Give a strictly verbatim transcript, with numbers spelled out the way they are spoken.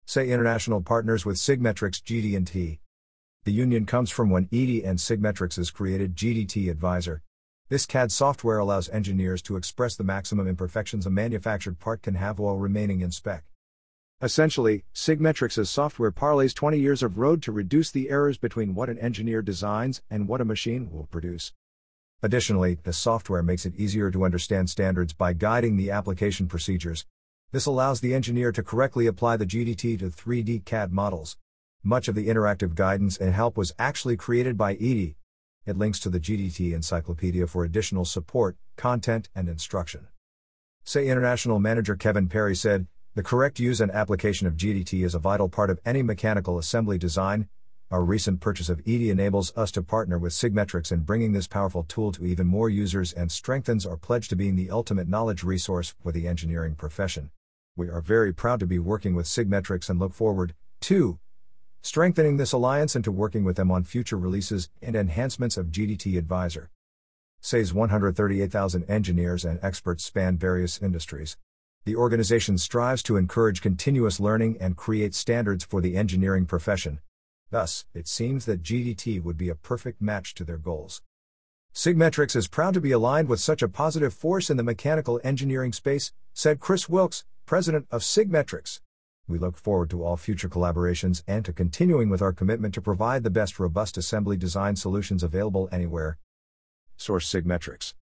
SAE International partners with Sigmetrics G D T. The union comes from when E D and Sigmetrics is created G D T Advisor. This C A D software allows engineers to express the maximum imperfections a manufactured part can have while remaining in spec. Essentially, Sigmetrics' software parlays twenty years of road to reduce the errors between what an engineer designs and what a machine will produce. Additionally, the software makes it easier to understand standards by guiding the application procedures. This allows the engineer to correctly apply the G D T to three D C A D models. Much of the interactive guidance and help was actually created by E D. It links to the G D T encyclopedia for additional support, content, and instruction. SAE International manager Kevin Perry said, "The correct use and application of G D T is a vital part of any mechanical assembly design. Our recent purchase of E D enables us to partner with Sigmetrics in bringing this powerful tool to even more users and strengthens our pledge to being the ultimate knowledge resource for the engineering profession. We are very proud to be working with Sigmetrics and look forward to strengthening this alliance and to working with them on future releases and enhancements of G D T Advisor." SAE's one hundred thirty-eight thousand engineers and experts span various industries. The organization strives to encourage continuous learning and create standards for the engineering profession. Thus, it seems that G D T would be a perfect match to their goals. Sigmetrics is proud to be aligned with such a positive force in the mechanical engineering space, said Chris Wilkes, president of Sigmetrics. We look forward to all future collaborations and to continuing with our commitment to provide the best robust assembly design solutions available anywhere. Source: Sigmetrics.